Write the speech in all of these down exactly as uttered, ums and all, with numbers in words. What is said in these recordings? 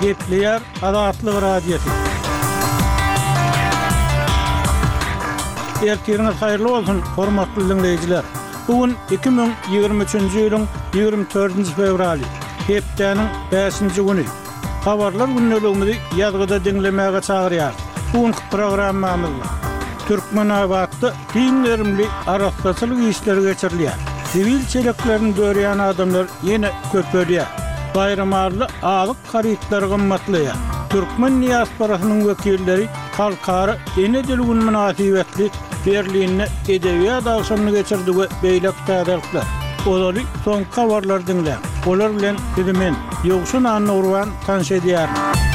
Gepleyer Adatlyk radiosu. Ertiriniz hayırlı olsun, hormatly dinleyijiler. Bugün iki bin ýygrimi üçinji ýylyň ýygrimi dördünji fevraly, hepdeniň beşinji güni. Habarlar günneligimizi ýazgyda dinlemäge çagyrýar. Bugünkü programmamyzda Türkmenabatda dinlerimli araçsaçylyk işleri geçirilýär. Sivil çeleklerini döreýän adamlar ýene köpelýär. Bayramarly alyk garytlar gymmatlyýar. Türkmen diasporasynyň wekilleri halkara ene dil gün münasibetli Berlinne edebiyat akşamını geçirdi we beýlek täzelikler. Olary soň habarlar dinleýär. Olar bilen bizimin ýogşun anurwan tanşedýär.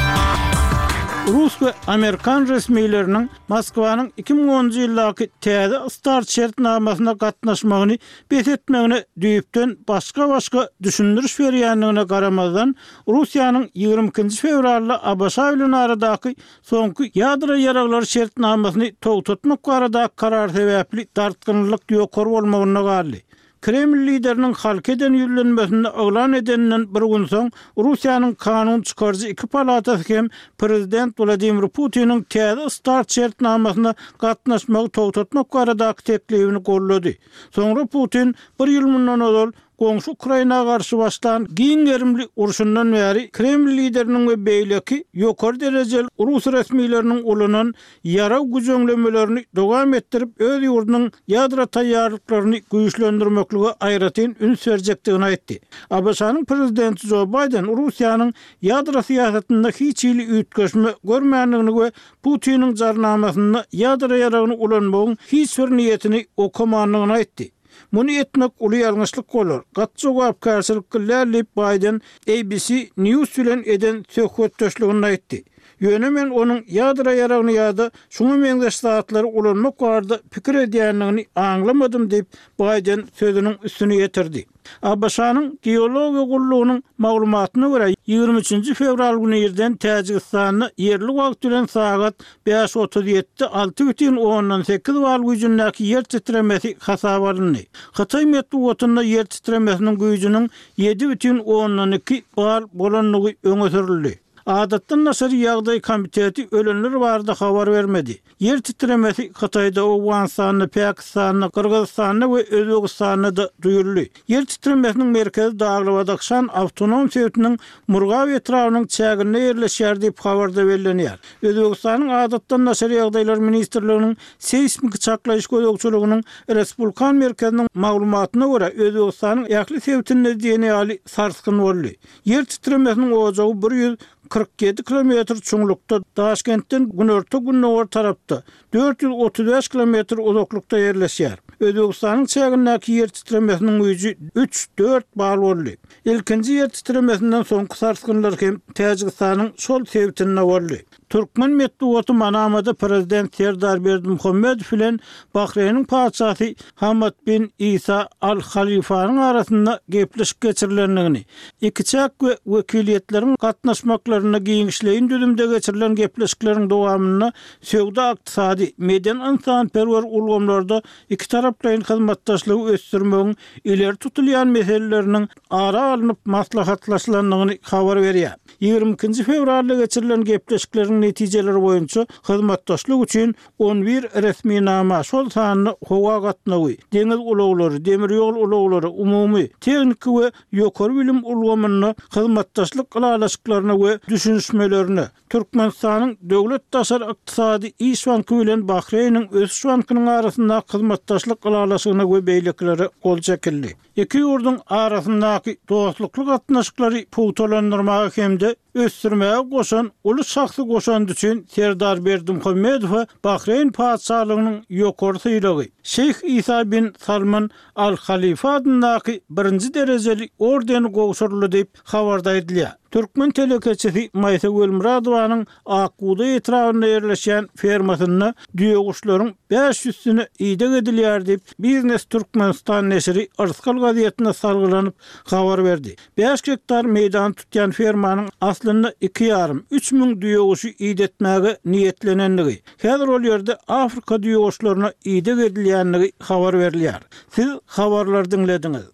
Rus ve Amerikan resmilerinin Moskwanyň iki bin onunji ýyldaky täze start şertnamasyna gatnaşmagyny besetmegine düýüpden başga-başga düşündiriş berýändigine garamazdan Russiýanyň ýygrimi ikinji fevralda Abaşa bilen aradaky soňky ýadro ýaraglary şertnamasyny togtatmak barada karar sebäpli tartgynlyk ýokary bolmagyna garly. Kreml liderinin halk eden ýüllenmesini oglan edeninden bir gün soň Russiýanyň kanun çykarjy iki palatasy hem prezident Vladimir Putin'in täze start şertnamasyna gatnaşmagy togtatmak baradaky teklifini gollady. Soňra Putin bir ýyl mundan ozal Goňşy Ukrainaga garşy başlan giň gerimli urşundan bäri Kreml lideriniň we beýleki ýokary derejeli Rus resmileriniň ulunan ýara güýçlenmelerini dowam etdirip öz ýurdunyň ýadro taýýarlyklaryny güýçlendirmekligi aýratyn üns berjekdigini aýtdy. Abaşanyň prezidenti Joe Biden Russiýanyň ýadro siýasatynda hiç ýyly üýtgeşme görmänligini we Putiniň jarnamasyny ýadro ýaragyny ulanmagyň hiç bir niýetini okamanlygyny aýtdy. Muny etmek uly ýalňyşlyk bolar. Gat jogapkärçilik kılýar Biden A B C News bilen eden söhbetdeşligini aýtdy. Ýöne men onuň ýadro ýaragyny ýa-da şuňa meňzeş sahatlary ulanmak barada pikir edýänligini aňlamadym diýip Biden sözüniň üstüne ýetirdi. Abaşanyň geologiýa gullugynyň maglumatyna görä ýygrimi üçinji fevral güni ýerden Täjikistanyň ýerli wagt bilen sagat beş otuz ýedi alty butin ondan sekiz bal güýjündäki ýer titremesi hasap alındy. Hatay metbuatynda ýer titremesiniň güýjüniň yedi butin ondan iki bal bolanlygy öňe sürildi. Adatdan Nasır Ýagdaý Komiteti ölenler barada habar vermedi. Yer titremesi Hatayda, Awganistanyna, Pakistanyna, Kyrgyzstanyna we Özbegistanyna da duyuruldy. Yer titremesiniň merkezi Dağlıbadakşan awtonom şehriniň Murgaw etrawynyň çägine ýerleşýär diýip habarda berilýär. Özbegistanyň Adatdan Nasır Ýagdaýlar Ministrliginiň seismik çaklaýyş gözegçiligining Respublikan merkeziniň maglumatyna görä Özbegistanyň ýakly sewtinde diýeni ýaly sarsgyn boldy. Yer titremesiniň ojagy bir ýüz kırk yedi kilometr çoňlukda Daşkentden günörtü günnäwär tarapda dört yüz otuz beş kilometr uzaklykda ýerleşýär. Özbegistanyň çägindäki yer titremesiniň güýji üç dört bal boldy. Ilkinji yer titremesinden soňky sarsgynlar hem Täjikistanyň şol sewtinde boldy. Türkmen metbuaty manamada prezident Serdar Berdimuhammedow bilen Bahreýniň paçasy Hamad bin Isa al-Halifanyň arasynda gepleşik geçirilendigini, iki çak we wekiliýetleriň gatnaşmaklaryna giňişleýin düzümde geçirilen gepleşikleriň dowamyna söwda ykdysady, medan insanperwer ulgamlarda iki taraplaryň hyzmatdaşlygy ösdürmegiň ileri tutulýan meseleleriniň ara alınıp maslahatlaşylandygyny habar berýär. ýygrimi ikinji fevralda geçirilen gepleşiklerin netijeleri boýunça hyzmatdaşlyk üçin on bir resmi nama şol sanyny howa gatnagy, deňiz ulaglary, demir ýol ulaglary, umumy teknik we ýokary bilim ulgamyny hyzmatdaşlyk galalaşyklaryna we düşünşmelerine Türkmenistanyň döwlet daşary ykdysady iş banky bilen Bahreýniň ösüş bankynyň arasynda hyzmatdaşlyk galalaşygyna we beýlekleri gol çekildi. Iki ýurduň arasyndaky dostlukly gatnaşyklary puwtalandyrmagy hemde ösdürmäge goşan uly şahsy goşandy üçin Serdar Berdimuhammedow Bahreýn paçalygynyň ýokary syýlagy Şeyh İsa bin Salman al-Halifa adyndaky birinji derejeli ordeni gowşurly diýip habarda edilýär. Türkmen telekeçisi Maýsa Gölmuradowanyň Akguda etrawynda ýerleşýän fermasyna düýeguşlaryň beş ýüzüne ýydak edilýär diýip Biznes Türkmenistan neşri Arskal gazetine salgylanyp habar berdi. beş hektar meýdan tutýan fermanyň aslynda iki ýarym üç miň düýeguşy ýydatmagy niýetlenendigi, häzir ol ýerde Afrika düýeguşlaryna ýydak edilýändigi habar berilýär. Siz habarlar dinlediňiz.